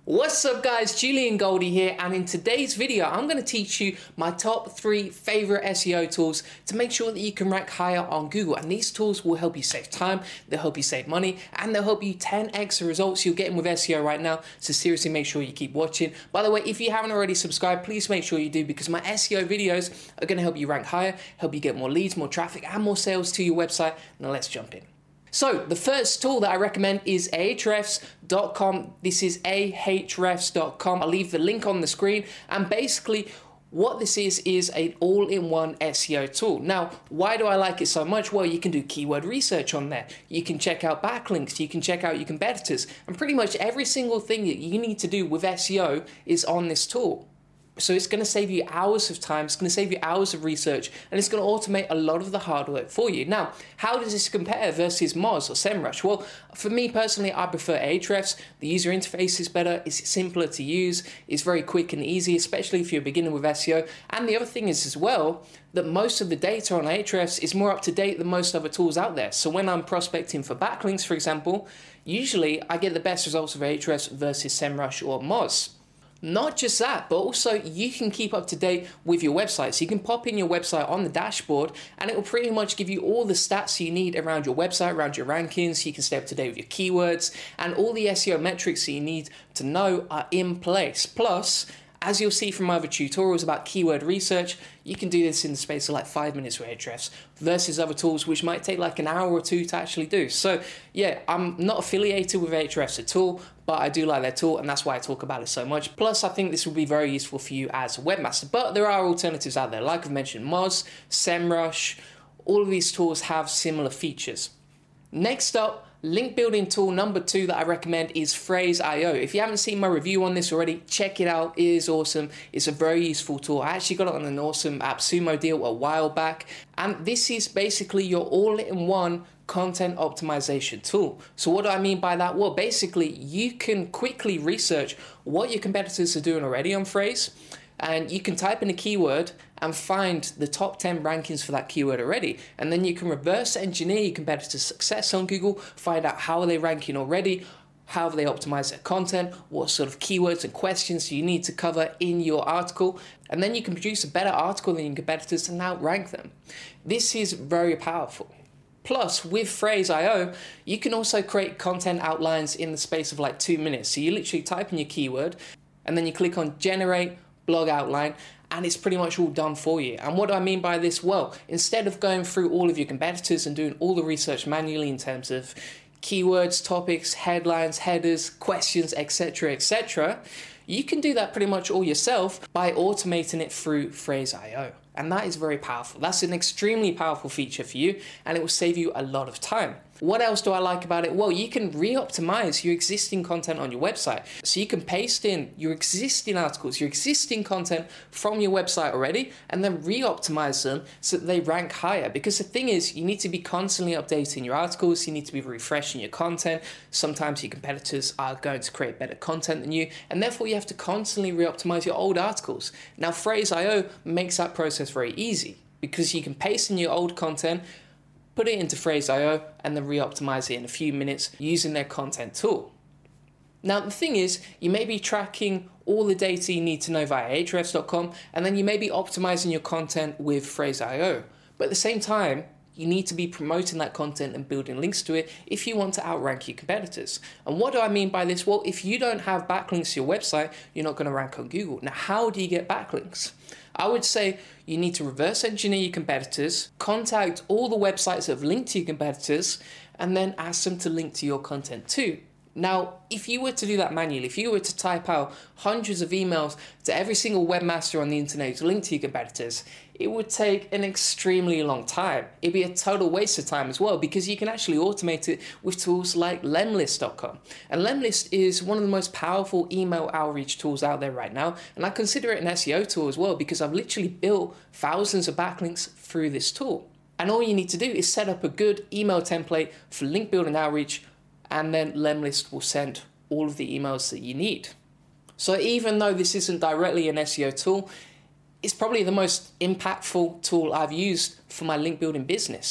What's up guys, Julian Goldie here, and in today's video I'm going to teach you my top 3 favorite SEO tools to make sure that you can rank higher on Google. And these tools will help you save time, they'll help you save money, and they'll help you 10x the results you're getting with SEO right now. So seriously, make sure you keep watching. By the way, if you haven't already subscribed, please make sure you do, because my SEO videos are going to help you rank higher, help you get more leads, more traffic, and more sales to your website. Now let's jump in. So the first tool that I recommend is ahrefs.com. This is ahrefs.com. I'll leave the link on the screen, and basically what this is an all-in-one SEO tool. Now, why do I like it so much? Well, you can do keyword research on there. You can check out backlinks. You can check out your competitors. And pretty much every single thing that you need to do with SEO is on this tool. So it's going to save you hours of time, it's going to save you hours of research, and it's going to automate a lot of the hard work for you. Now, how does this compare versus Moz or SEMrush? Well, for me personally, I prefer Ahrefs. The user interface is better, it's simpler to use, it's very quick and easy, especially if you're beginning with SEO. And the other thing is as well, that most of the data on Ahrefs is more up to date than most other tools out there. So when I'm prospecting for backlinks, for example, usually I get the best results of Ahrefs versus SEMrush or Moz. Not just that, but also you can keep up to date with your website. So you can pop in your website on the dashboard, and it will pretty much give you all the stats you need around your website, around your rankings. You can stay up to date with your keywords, and all the SEO metrics that you need to know are in place. Plus, as you'll see from my other tutorials about keyword research, you can do this in the space of like 5 minutes with Ahrefs versus other tools which might take like an hour or two to actually do. So yeah, I'm not affiliated with Ahrefs at all, but I do like their tool, and that's why I talk about it so much. Plus, I think this will be very useful for you as a webmaster. But there are alternatives out there. Like I've mentioned, Moz, SEMrush, all of these tools have similar features. Next up, link building tool number 2 that I recommend is Frase.io. If you haven't seen my review on this already, check it out. It is awesome. It's a very useful tool. I actually got it on an awesome AppSumo deal a while back. And this is basically your all-in-one content optimization tool. So what do I mean by that? Well, basically you can quickly research what your competitors are doing already on Frase, and you can type in a keyword and find the top 10 rankings for that keyword already. And then you can reverse engineer your competitors' success on Google, find out how are they ranking already, how have they optimized their content, what sort of keywords and questions you need to cover in your article, and then you can produce a better article than your competitors and outrank them. This is very powerful. Plus, with Frase.io, you can also create content outlines in the space of like 2 minutes. So you literally type in your keyword, and then you click on generate blog outline, and it's pretty much all done for you. And what do I mean by this? Well, instead of going through all of your competitors and doing all the research manually in terms of keywords, topics, headlines, headers, questions, etc., etc., you can do that pretty much all yourself by automating it through Frase.io. And that is very powerful. That's an extremely powerful feature for you, and it will save you a lot of time. What else do I like about it? Well, you can re-optimize your existing content on your website. So you can paste in your existing articles, your existing content from your website already, and then re-optimize them so that they rank higher. Because the thing is, you need to be constantly updating your articles, you need to be refreshing your content. Sometimes your competitors are going to create better content than you, and therefore you have to constantly re-optimize your old articles. Now, Frase.io makes that process very easy, because you can paste in your old content, put it into Frase.io, and then re-optimize it in a few minutes using their content tool. Now, the thing is, you may be tracking all the data you need to know via ahrefs.com, and then you may be optimizing your content with Frase.io. But at the same time, you need to be promoting that content and building links to it if you want to outrank your competitors. And what do I mean by this? Well, if you don't have backlinks to your website, you're not going to rank on Google. Now, how do you get backlinks? I would say you need to reverse engineer your competitors, contact all the websites that have linked to your competitors, and then ask them to link to your content too. Now, if you were to do that manually, if you were to type out hundreds of emails to every single webmaster on the internet to link to your competitors, it would take an extremely long time. It'd be a total waste of time as well, because you can actually automate it with tools like lemlist.com. And Lemlist is one of the most powerful email outreach tools out there right now, and I consider it an SEO tool as well, because I've literally built thousands of backlinks through this tool. And all you need to do is set up a good email template for link building outreach, and then Lemlist will send all of the emails that you need. So even though this isn't directly an SEO tool, it's probably the most impactful tool I've used for my link building business.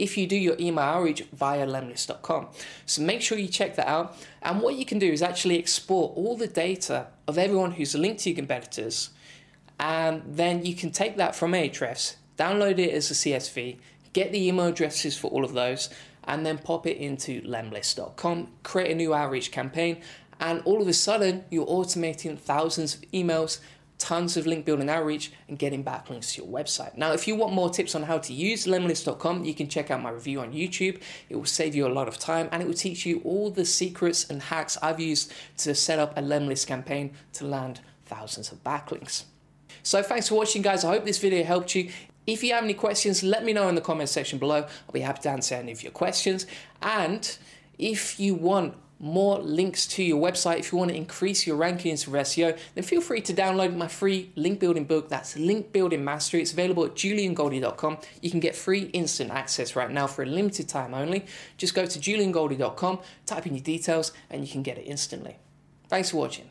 if you do your email outreach via lemlist.com. So make sure you check that out. And what you can do is actually export all the data of everyone who's linked to your competitors, and then you can take that from Ahrefs, download it as a CSV, get the email addresses for all of those, and then pop it into lemlist.com, create a new outreach campaign, and all of a sudden you're automating thousands of emails, tons of link building outreach, and getting backlinks to your website. Now, if you want more tips on how to use lemlist.com, you can check out my review on YouTube. It will save you a lot of time, and it will teach you all the secrets and hacks I've used to set up a Lemlist campaign to land thousands of backlinks. So thanks for watching, guys. I hope this video helped you. If you have any questions, let me know in the comment section below. I'll be happy to answer any of your questions. And if you want more links to your website, if you want to increase your rankings for SEO, then feel free to download my free link building book. That's Link Building Mastery. It's available at juliangoldie.com. You can get free instant access right now for a limited time only. Just go to juliangoldie.com, type in your details, and you can get it instantly. Thanks for watching.